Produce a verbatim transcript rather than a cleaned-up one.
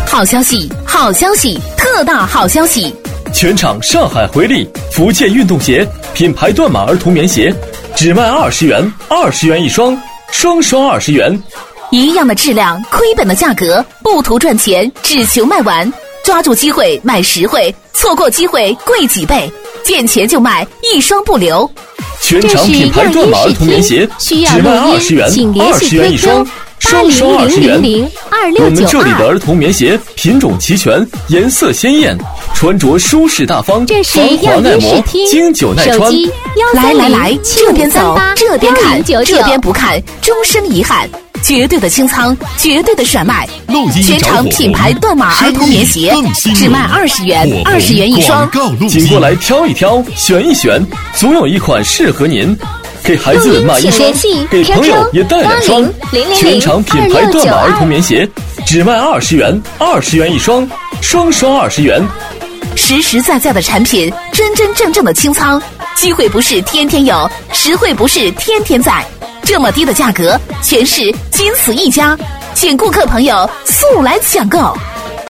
好消息，好消息，特大好消息！ 全场上海回力福建运动鞋品牌断码儿童棉鞋，只卖二十元，二十元一双，双双二十元。 一样的质量，亏本的价格，不图赚钱，只求卖完。抓住机会买实惠，错过机会贵几倍。见钱就卖，一双不留。 全场品牌断码儿童棉鞋，只卖二十元，二十元一双，双双二十元。我们这里的儿童棉鞋品种齐全，颜色鲜艳，穿着舒适大方，防滑耐磨，经久耐穿。 来来来，这边走，这边看，这边不看，终生遗憾。绝对的清仓，绝对的甩卖，全场品牌断码儿童棉鞋，只卖二十元，二十元一双。 请过来挑一挑，选一选，总有一款适合您。给孩子买一双，给朋友也带两双。全场品牌断码儿童棉鞋，只卖二十元，二十元一双，双双二十元。 实实在在的产品，真真正正的清仓，机会不是天天有，实惠不是天天在。这么低的价格，全市仅此一家，请顾客朋友速来抢购。